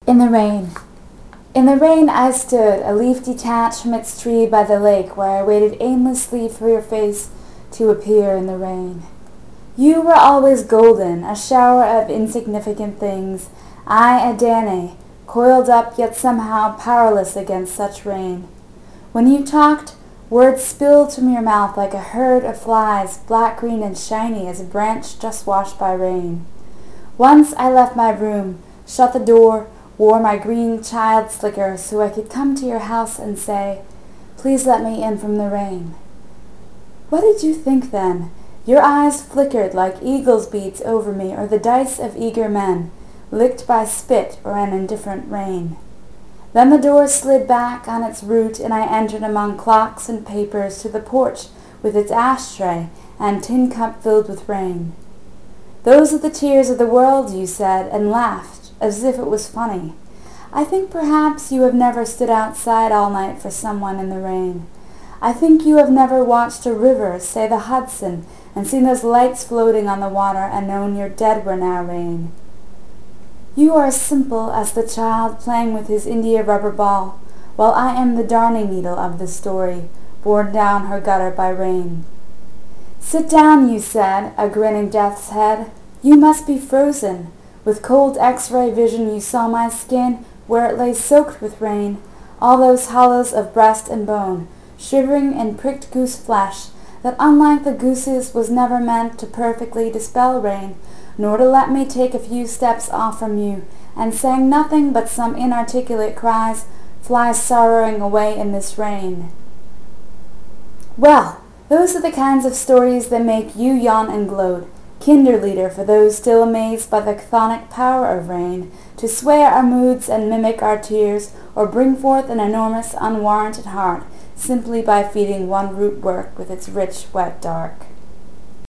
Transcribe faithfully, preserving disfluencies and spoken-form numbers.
In the rain. In the rain I stood, a leaf detached from its tree by the lake, where I waited aimlessly for your face to appear in the rain. You were always golden, a shower of insignificant things, I a Danae, coiled up yet somehow powerless against such rain. When you talked, words spilled from your mouth like a herd of flies, black, green, and shiny as a branch just washed by rain. Once I left my room, shut the door, wore my green child slicker so I could come to your house and say, "Please let me in from the rain." What did you think then? Your eyes flickered like eagle's beats over me, or the dice of eager men, licked by spit or an indifferent rain. Then the door slid back on its root, and I entered among clocks and papers to the porch with its ashtray and tin cup filled with rain. "Those are the tears of the world," you said, and laughed, as if it was funny. I think perhaps you have never stood outside all night for someone in the rain. I think you have never watched a river, say the Hudson, and seen those lights floating on the water and known your dead were now rain. You are as simple as the child playing with his India rubber ball, while I am the darning needle of the story, borne down her gutter by rain. "Sit down," you said, a grinning death's head. "You must be frozen." With cold X-ray vision you saw my skin where it lay soaked with rain, all those hollows of breast and bone, shivering in pricked goose flesh, that unlike the goose's was never meant to perfectly dispel rain, nor to let me take a few steps off from you, and sang nothing but some inarticulate cries, fly sorrowing away in this rain. Well, those are the kinds of stories that make you yawn and gloat, Kinderlieder for those still amazed by the chthonic power of rain, to sway our moods and mimic our tears, or bring forth an enormous unwarranted heart, simply by feeding one root work with its rich, wet dark.